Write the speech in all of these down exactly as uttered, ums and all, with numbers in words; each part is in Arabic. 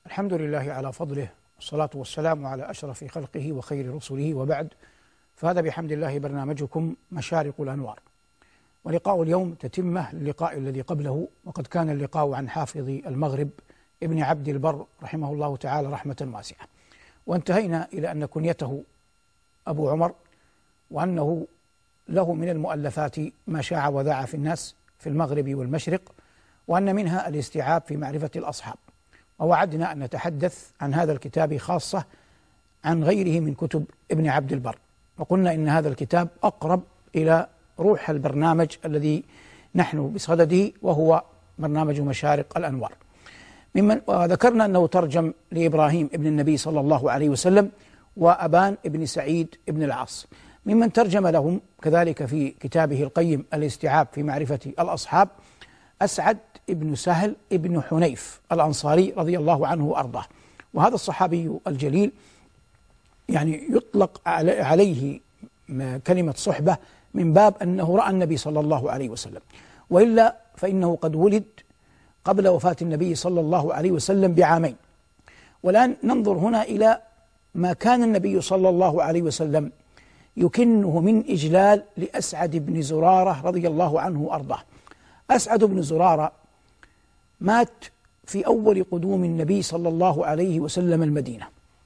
الحمد لله على فضله، والصلاة والسلام على أشرف خلقه وخير رسله، وبعد. فهذا بحمد الله برنامجكم مشارق الأنوار، ولقاء اليوم تتمة للقاء الذي قبله، وقد كان اللقاء عن حافظ المغرب ابن عبد البر رحمه الله تعالى رحمة واسعة، وانتهينا إلى أن كنيته أبو عمر، وأنه له من المؤلفات ما شاع وذاع في الناس في المغرب والمشرق، وأن منها الاستيعاب في معرفة الأصحاب. ووعدنا أن نتحدث عن هذا الكتاب خاصة عن غيره من كتب ابن عبد البر، وقلنا إن هذا الكتاب أقرب إلى روح البرنامج الذي نحن بصدده، وهو برنامج مشارق الأنوار. ممن وذكرنا أنه ترجم لإبراهيم ابن النبي صلى الله عليه وسلم وأبان ابن سعيد ابن العاص. ممن ترجم لهم كذلك في كتابه القيم الاستيعاب في معرفة الأصحاب أسعد ابن سهل ابن حنيف الأنصاري رضي الله عنه وأرضاه. وهذا الصحابي الجليل يعني يطلق عليه كلمة صحبة من باب أنه رأى النبي صلى الله عليه وسلم، وإلا فإنه قد ولد قبل وفاة النبي صلى الله عليه وسلم بعامين. والآن ننظر هنا إلى ما كان النبي صلى الله عليه وسلم يكنه من إجلال لأسعد بن زرارة رضي الله عنه وأرضاه. أسعد بن زرارة مات في أول قدوم النبي صلى الله عليه وسلم المدينة،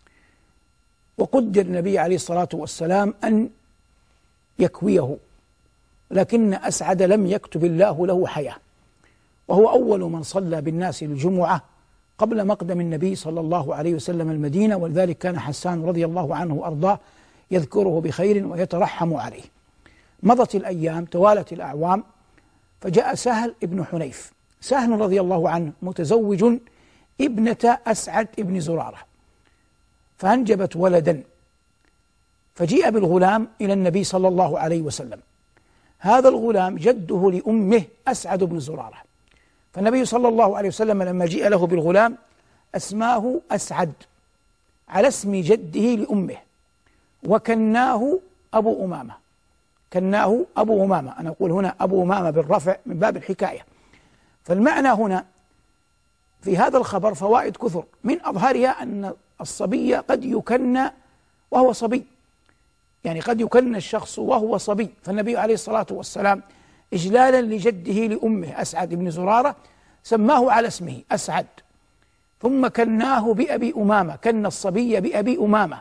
وقدر النبي عليه الصلاة والسلام أن يكويه، لكن أسعد لم يكتب الله له حياة، وهو أول من صلى بالناس الجمعة قبل مقدم النبي صلى الله عليه وسلم المدينة، ولذلك كان حسان رضي الله عنه وأرضاه يذكره بخير ويترحم عليه. مضت الأيام، توالت الأعوام، فجاء سهل ابن حنيف. سهل رضي الله عنه متزوج ابنة أسعد ابن زرارة، فأنجبت ولدا، فجيء بالغلام إلى النبي صلى الله عليه وسلم. هذا الغلام جده لأمه أسعد بن زرارة، فالنبي صلى الله عليه وسلم لما جيء له بالغلام أسماه أسعد على اسم جده لأمه، وكناه أبو أمامة. كناه أبو أمامة، أنا أقول هنا أبو أمامة بالرفع من باب الحكاية. فالمعنى هنا في هذا الخبر فوائد كثر، من أظهرها أن الصبي قد يكنى وهو صبي، يعني قد يكنى الشخص وهو صبي. فالنبي عليه الصلاة والسلام إجلالا لجده لأمه أسعد بن زرارة سماه على اسمه أسعد، ثم كناه بأبي أمامة، كن الصبي بأبي أمامة،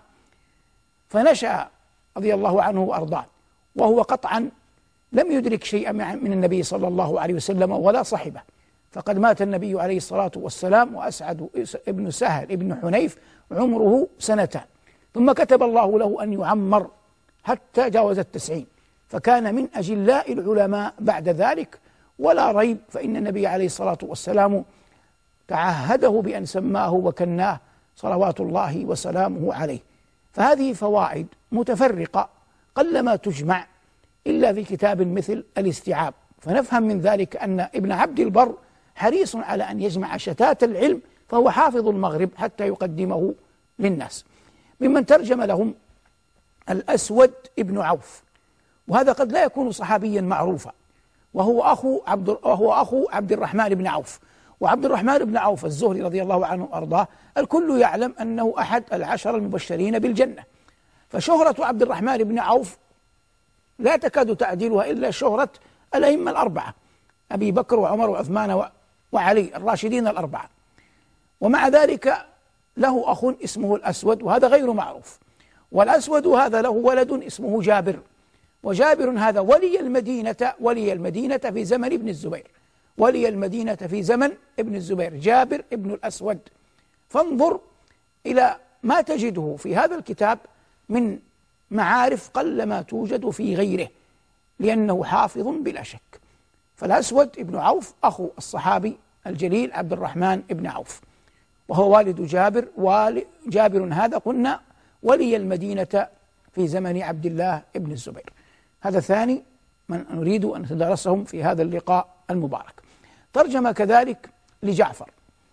فنشأ رضي الله عنه وأرضاه وهو قطعا لم يدرك شيئا من النبي صلى الله عليه وسلم ولا صحبه، فقد مات النبي عليه الصلاة والسلام وأسعد ابن سهل ابن حنيف عمره سنتان، ثم كتب الله له أن يعمر حتى جاوز التسعين، فكان من أجلاء العلماء بعد ذلك، ولا ريب فإن النبي عليه الصلاة والسلام تعهده بأن سماه وكناه صلوات الله وسلامه عليه. فهذه فوائد متفرقة قلما تجمع إلا في كتاب مثل الاستيعاب، فنفهم من ذلك أن ابن عبد البر حريص على أن يجمع شتات العلم، فهو حافظ المغرب حتى يقدمه للناس. ممن ترجم لهم الأسود ابن عوف، وهذا قد لا يكون صحابيا معروفا، وهو أخو عبد وهو أخو عبد الرحمن بن عوف. وعبد الرحمن بن عوف الزهري رضي الله عنه وأرضاه الكل يعلم أنه أحد العشر المبشرين بالجنة، فشهرة عبد الرحمن بن عوف لا تكاد تعدلها إلا شهرة الأئمة الأربعة، أبي بكر وعمر وعثمان وعلي الراشدين الأربعة. ومع ذلك له أخ اسمه الأسود، وهذا غير معروف. والأسود هذا له ولد اسمه جابر، وجابر هذا ولي المدينة ولي المدينة في زمن ابن الزبير، ولي المدينة في زمن ابن الزبير جابر ابن الأسود. فانظر إلى ما تجده في هذا الكتاب من معارف قلما توجد في غيره، لأنه حافظ بلا شك. فالأسود ابن عوف أخو الصحابي الجليل عبد الرحمن ابن عوف، وهو والد جابر. وجابر هذا قلنا ولي المدينة في زمن عبد الله ابن الزبير. هذا ثاني من نريد أن نتدرسهم في هذا اللقاء المبارك. ترجم كذلك لجعفر.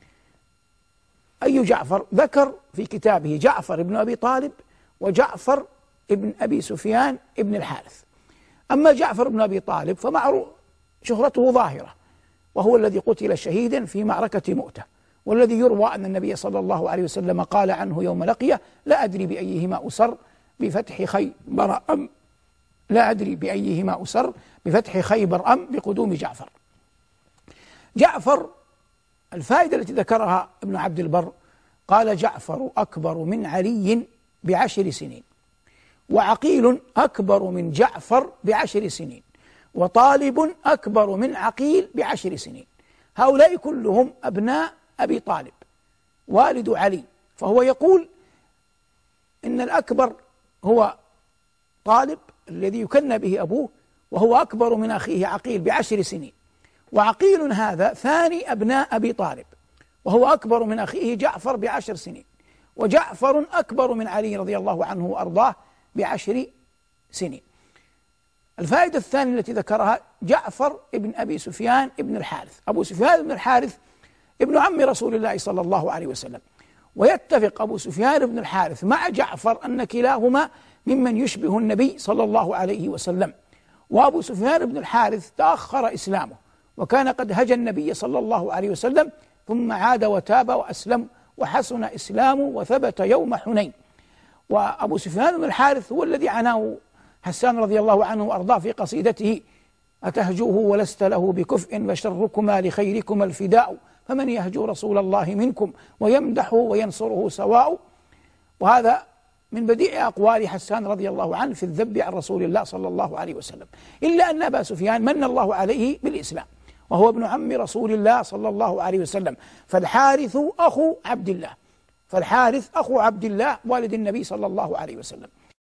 أي جعفر؟ ذكر في كتابه جعفر ابن أبي طالب وجعفر ابن أبي سفيان ابن الحارث. أما جعفر بن أبي طالب فمعروف شهرته ظاهرة، وهو الذي قتل شهيدا في معركة مؤتة، والذي يروى أن النبي صلى الله عليه وسلم قال عنه يوم لقيه: لا أدري بأيهما أسر بفتح خيبر أم لا أدري بأيهما أسر بفتح خيبر أم بقدوم جعفر. جعفر، الفائدة التي ذكرها ابن عبد البر، قال: جعفر أكبر من علي بعشر سنين، وعقيل أكبر من جعفر بعشر سنين، وطالب أكبر من عقيل بعشر سنين. هؤلاء كلهم أبناء أبي طالب والد علي، فهو يقول إن الأكبر هو طالب الذي يكنى به أبوه، وهو أكبر من أخيه عقيل بعشر سنين، وعقيل هذا ثاني أبناء أبي طالب، وهو أكبر من أخيه جعفر بعشر سنين، وجعفر أكبر من علي رضي الله عنه وأرضاه بعشر سنين. الفائدة الثانية التي ذكرها: جعفر ابن أبي سفيان ابن الحارث. أبو سفيان ابن الحارث ابن عم رسول الله صلى الله عليه وسلم، ويتفق أبو سفيان ابن الحارث مع جعفر أن كلاهما ممن يشبه النبي صلى الله عليه وسلم. وأبو سفيان ابن الحارث تأخر إسلامه، وكان قد هجى النبي صلى الله عليه وسلم، ثم عاد وتاب وأسلم وحسن إسلامه وثبت يوم حنين. وأبو سفيان بن الحارث هو الذي عناه حسان رضي الله عنه وأرضاه في قصيدته: أتهجوه ولست له بكفء فشركما لخيركما الفداء، فمن يهجو رسول الله منكم ويمدحه وينصره سواء. وهذا من بديع أقوال حسان رضي الله عنه في الذب عن رسول الله صلى الله عليه وسلم، إلا أن أبا سفيان من الله عليه بالإسلام، وهو ابن عم رسول الله صلى الله عليه وسلم. فالحارث أخو عبد الله فالحارث أخو عبد الله والد النبي صلى الله عليه وسلم.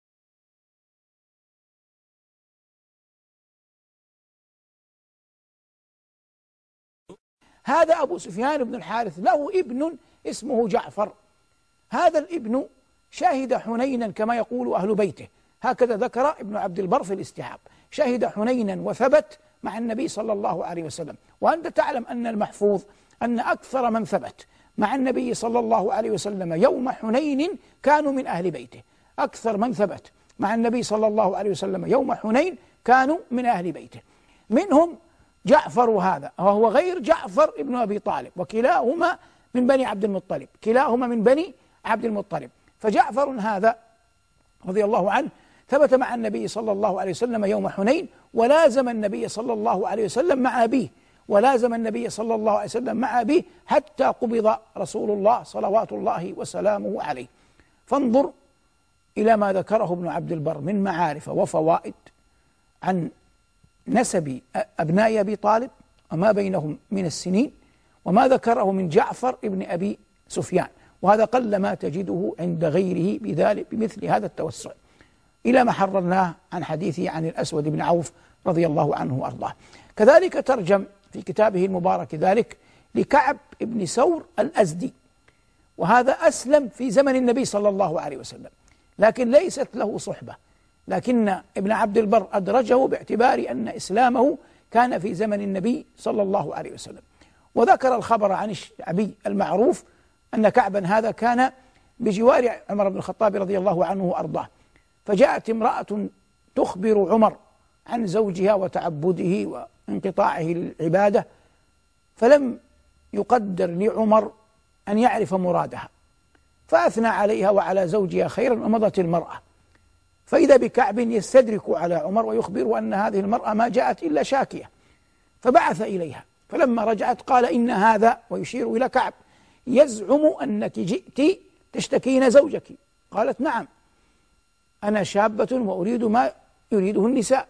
هذا أبو سفيان بن الحارث له ابن اسمه جعفر. هذا الابن شهد حنينا كما يقول أهل بيته، هكذا ذكر ابن عبد البر في الاستيعاب: شهد حنينا وثبت مع النبي صلى الله عليه وسلم. وأنت تعلم أن المحفوظ أن أكثر من ثبت مع النبي صلى الله عليه وسلم يوم حنين كانوا من أهل بيته. أكثر من ثبت مع النبي صلى الله عليه وسلم يوم حنين كانوا من أهل بيته، منهم جعفر هذا، وهو غير جعفر ابن أبي طالب، وكلاهما من بني عبد المطلب كلاهما من بني عبد المطلب. فجعفر هذا رضي الله عنه ثبت مع النبي صلى الله عليه وسلم يوم حنين، ولازم النبي صلى الله عليه وسلم مع أبيه ولازم النبي صلى الله عليه وسلم مع أبيه حتى قبض رسول الله صلوات الله وسلامه عليه. فانظر إلى ما ذكره ابن عبد البر من معارف وفوائد عن نسب أبناء أبي طالب وما بينهم من السنين، وما ذكره من جعفر ابن أبي سفيان، وهذا قل ما تجده عند غيره بذلك بمثل هذا التوسع، إلى ما حررناه عن حديثه عن الأسود بن عوف رضي الله عنه وأرضاه. كذلك ترجم في كتابه المبارك ذلك لكعب بن ثور الأزدي، وهذا أسلم في زمن النبي صلى الله عليه وسلم، لكن ليست له صحبة، لكن ابن عبد البر أدرجه باعتبار أن إسلامه كان في زمن النبي صلى الله عليه وسلم. وذكر الخبر عن الشعبي المعروف أن كعبا هذا كان بجوار عمر بن الخطاب رضي الله عنه وأرضاه، فجاءت امرأة تخبر عمر عن زوجها وتعبده وانقطاعه للعبادة، فلم يقدر لعمر أن يعرف مرادها، فأثنى عليها وعلى زوجها خيرا ومضت المرأة، فإذا بكعب يستدرك على عمر ويخبر أن هذه المرأة ما جاءت إلا شاكية، فبعث إليها، فلما رجعت قال: إن هذا، ويشير إلى كعب، يزعم أنك جئت تشتكين زوجك. قالت: نعم، أنا شابة وأريد ما يريده النساء.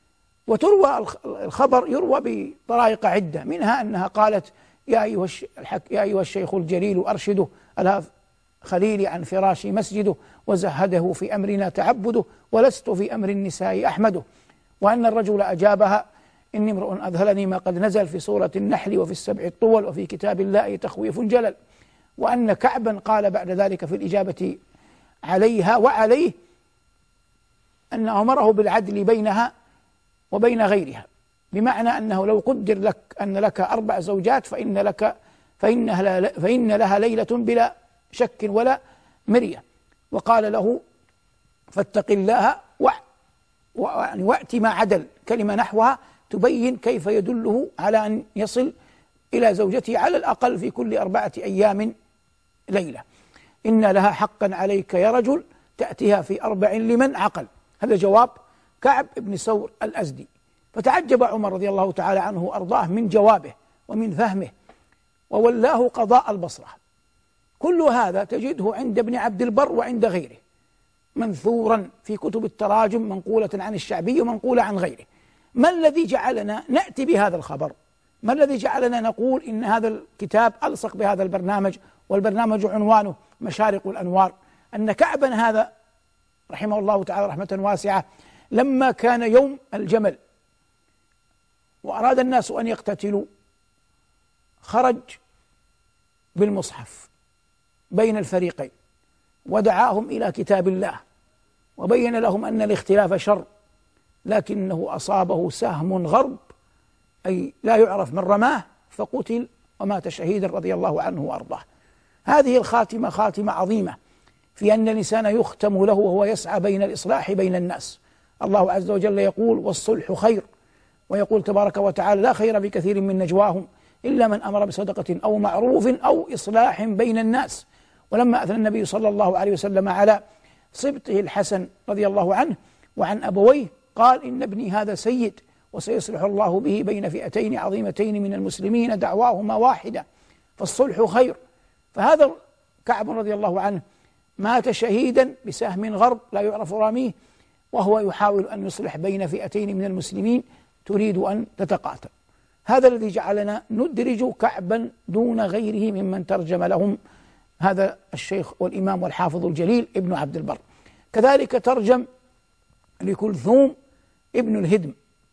وتروى الخبر يروى بطرائق عدة، منها أنها قالت: يا أيها يا أيها الشيخ الجليل أرشده، ألا خليلي عن فراشي مسجده، وزهده في أمرنا تعبده، ولست في أمر النساء أحمده. وأن الرجل أجابها: إني امرؤ أذهلني ما قد نزل في سورة النحل وفي السبع الطول وفي كتاب الله تخويف جلل. وأن كعبا قال بعد ذلك في الإجابة عليها وعليه أن أمره بالعدل بينها وبين غيرها، بمعنى أنه لو قدر لك أن لك أربع زوجات فإن لك فإنها فإن لها ليلة بلا شك ولا مرية. وقال له: فاتق الله وأت ما عدل، كلمة نحوها تبين كيف يدله على أن يصل إلى زوجته على الأقل في كل أربعة أيام ليلة. إن لها حقا عليك يا رجل تأتيها في أربع لمن عقل. هذا جواب كعب بن ثور الأزدي. فتعجب عمر رضي الله تعالى عنه وأرضاه من جوابه ومن فهمه، وولاه قضاء البصرة. كل هذا تجده عند ابن عبد البر وعند غيره منثورا في كتب التراجم، منقولة عن الشعبي ومنقولة عن غيره. ما الذي جعلنا نأتي بهذا الخبر؟ ما الذي جعلنا نقول إن هذا الكتاب ألصق بهذا البرنامج، والبرنامج عنوانه مشارق الأنوار؟ أن كعبا هذا رحمه الله تعالى رحمة واسعة لما كان يوم الجمل وأراد الناس أن يقتتلوا خرج بالمصحف بين الفريقين ودعاهم إلى كتاب الله وبين لهم أن الاختلاف شر، لكنه أصابه سهم غرب أي لا يعرف من رماه فقتل ومات شهيدا رضي الله عنه وأرضاه. هذه الخاتمة خاتمة عظيمة في أن الإنسان يختم له وهو يسعى بين الإصلاح بين الناس. الله عز وجل يقول والصلح خير، ويقول تبارك وتعالى لا خير في كثير من نجواهم إلا من أمر بصدقة أو معروف أو إصلاح بين الناس. ولما أثنى النبي صلى الله عليه وسلم على صبته الحسن رضي الله عنه وعن أبويه قال إن ابني هذا سيد وسيصلح الله به بين فئتين عظيمتين من المسلمين دعواهما واحدة فالصلح خير. فهذا كعب رضي الله عنه مات شهيدا بسهم غرب لا يعرف راميه، وهو يحاول أن يصلح بين فئتين من المسلمين تريد أن تتقاتل. هذا الذي جعلنا ندرج كعبا دون غيره ممن ترجم لهم هذا الشيخ والإمام والحافظ الجليل ابن عبد البر. كذلك ترجم لكلثوم ابن الهدم،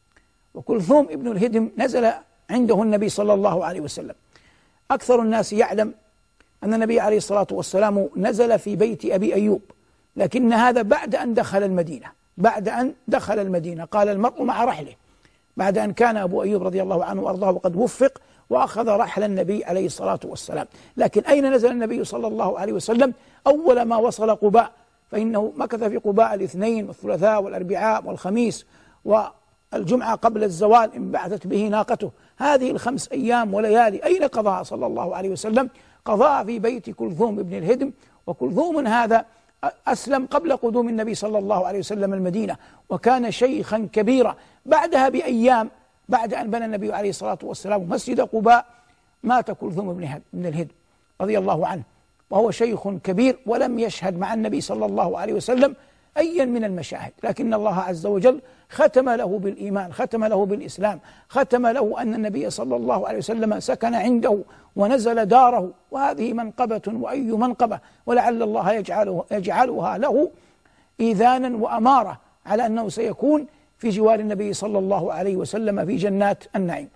وكلثوم ابن الهدم نزل عنده النبي صلى الله عليه وسلم. أكثر الناس يعلم أن النبي عليه الصلاة والسلام نزل في بيت أبي أيوب، لكن هذا بعد أن دخل المدينة بعد أن دخل المدينة قال المرء مع رحله، بعد أن كان أبو أيوب رضي الله عنه وأرضاه وقد وفق وأخذ رحل النبي عليه الصلاة والسلام. لكن أين نزل النبي صلى الله عليه وسلم؟ أول ما وصل قباء، فإنه مكث في قباء الاثنين والثلاثاء والأربعاء والخميس والجمعة قبل الزوال انبعثت به ناقته. هذه الخمس أيام وليالي أين قضاها صلى الله عليه وسلم؟ قضاها في بيت كلثوم ابن الهدم. وكلثوم هذا أسلم قبل قدوم النبي صلى الله عليه وسلم المدينة، وكان شيخا كبيرا. بعدها بأيام بعد أن بنى النبي عليه الصلاة والسلام مسجد قباء مات كلثوم ابن الهدم رضي الله عنه، وهو شيخ كبير ولم يشهد مع النبي صلى الله عليه وسلم أيا من المشاهد، لكن الله عز وجل ختم له بالإيمان، ختم له بالإسلام، ختم له أن النبي صلى الله عليه وسلم سكن عنده ونزل داره. وهذه منقبة وأي منقبة، ولعل الله يجعله يجعلها له إيذانا وأمارة على أنه سيكون في جوار النبي صلى الله عليه وسلم في جنات النعيم.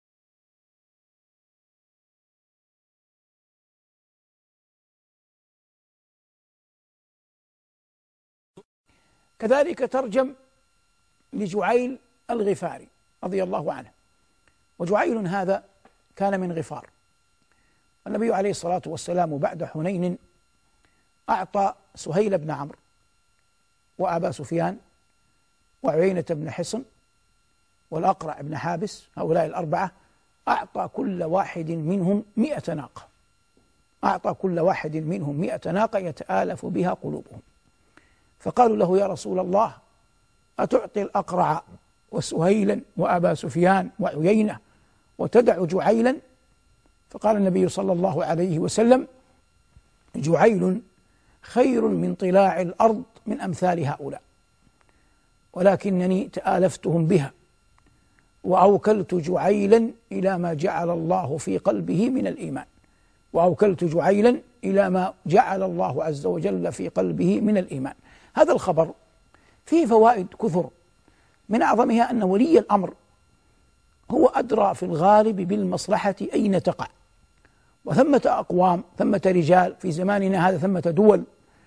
كذلك ترجم لجعيل الغفاري رضي الله عنه، وجعيل هذا كان من غفار. النبي عليه الصلاة والسلام بعد حنين أعطى سهيل بن عمرو وأبا سفيان وعيينة بن حصن والأقرع بن حابس، هؤلاء الأربعة أعطى كل واحد منهم مئة ناقة، أعطى كل واحد منهم مئة ناقة يتآلف بها قلوبهم. فقالوا له يا رسول الله أتعطي الأقرع وسهيلا وأبا سفيان وعيينة وتدع جعيلا؟ فقال النبي صلى الله عليه وسلم جعيل خير من طلاع الأرض من أمثال هؤلاء، ولكنني تآلفتهم بها وأوكلت جعيلا إلى ما جعل الله في قلبه من الإيمان، وأوكلت جعيلا إلى ما جعل الله عز وجل في قلبه من الإيمان. هذا الخبر فيه فوائد كثر، من أعظمها أن ولي الأمر هو أدرى في الغالب بالمصلحة أين تقع، وثمة أقوام ثمة رجال في زماننا هذا، ثمة دول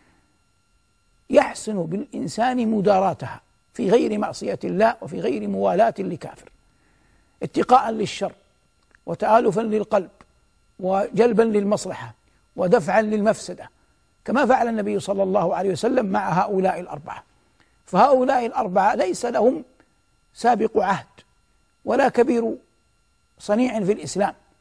يحسن بالإنسان مداراتها في غير معصية الله وفي غير موالاة لكافر، اتقاء للشر وتآلفا للقلب وجلبا للمصلحة ودفعا للمفسدة، كما فعل النبي صلى الله عليه وسلم مع هؤلاء الأربعة. فهؤلاء الأربعة ليس لهم سابق عهد ولا كبير صنيع في الإسلام،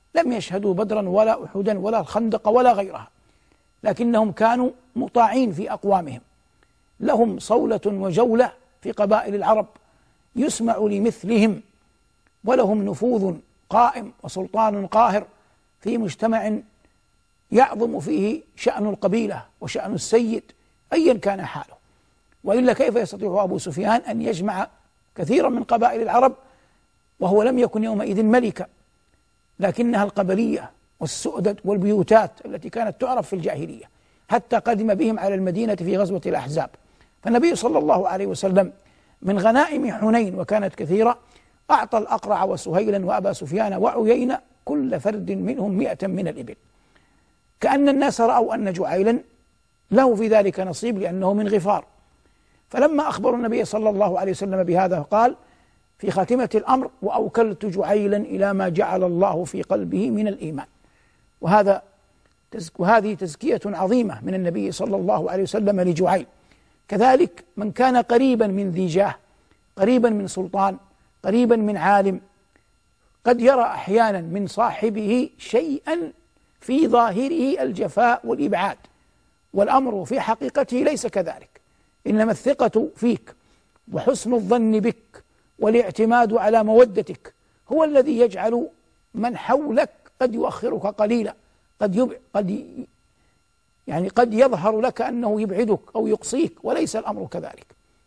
لم يشهدوا بدرا ولا أحدا ولا الخندق ولا غيرها، لكنهم كانوا مطاعين في أقوامهم، لهم صولة وجولة في قبائل العرب يسمع لمثلهم، ولهم نفوذ قائم وسلطان قاهر في مجتمع يعظم فيه شأن القبيلة وشأن السيد أيا كان حاله. وإلا كيف يستطيع أبو سفيان أن يجمع كثيرا من قبائل العرب وهو لم يكن يومئذ ملكا، لكنها القبلية والسؤدد والبيوتات التي كانت تعرف في الجاهلية، حتى قدم بهم على المدينة في غزوة الأحزاب. فالنبي صلى الله عليه وسلم من غنائم حنين وكانت كثيرة أعطى الأقرع وسهيلا وأبا سفيان وعيينة كل فرد منهم مئة من الإبل، كأن الناس رأوا أن جعيلا له في ذلك نصيب لأنه من غفار. فلما أخبروا النبي صلى الله عليه وسلم بهذا قال في خاتمة الأمر: وأوكلت جعيلا إلى ما جعل الله في قلبه من الإيمان. وهذا وهذه تزكية عظيمة من النبي صلى الله عليه وسلم لجعيل. كذلك من كان قريبا من ذي جاه، قريبا من سلطان، قريبا من عالم، قد يرى أحيانا من صاحبه شيئا في ظاهره الجفاء والإبعاد، والأمر في حقيقته ليس كذلك، إنما الثقة فيك وحسن الظن بك والاعتماد على مودتك هو الذي يجعل من حولك قد يؤخرك قليلا، قد يب... قد يعني قد يظهر لك أنه يبعدك أو يقصيك، وليس الأمر كذلك،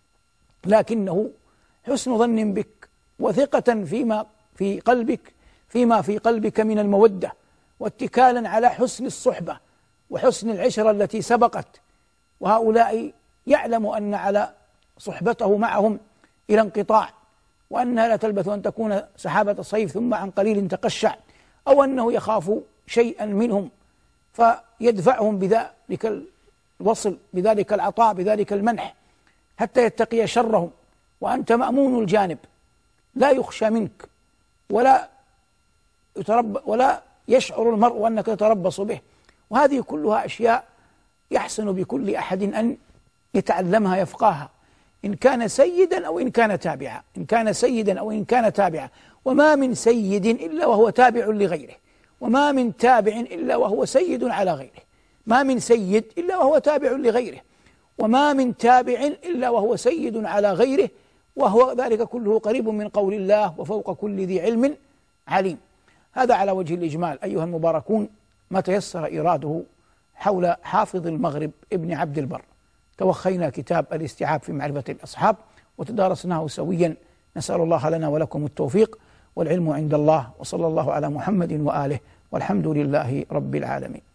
لكنه حسن ظن بك وثقة فيما في قلبك فيما في قلبك من المودة، واتكالا على حسن الصحبة وحسن العشرة التي سبقت. وهؤلاء يعلم أن على صحبته معهم إلى انقطاع، وأنها لا تلبث أن تكون سحابة صيف ثم عن قليل تقشع، أو أنه يخاف شيئا منهم فيدفعهم بذلك الوصل، بذلك العطاء، بذلك المنح، حتى يتقي شرهم. وأنت مأمون الجانب، لا يخشى منك ولا يترب ولا يشعر المرء أنك تتربص به. وهذه كلها أشياء يحسن بكل أحد أن يتعلمها يفقهها، إن كان سيدا أو إن كان تابعا، إن كان سيدا أو إن كان تابعا. وما من سيد إلا وهو تابع لغيره، وما من تابع إلا وهو سيد على غيره، ما من سيد إلا وهو تابع لغيره، وما من تابع إلا وهو سيد على غيره، وهو ذلك كله قريب من قول الله: وفوق كل ذي علم عليم. هذا على وجه الإجمال أيها المباركون ما تيسر إيراده حول حافظ المغرب ابن عبد البر. توخينا كتاب الاستيعاب في معرفة الأصحاب وتدارسناه سويا، نسأل الله لنا ولكم التوفيق، والعلم عند الله، وصلى الله على محمد وآله، والحمد لله رب العالمين.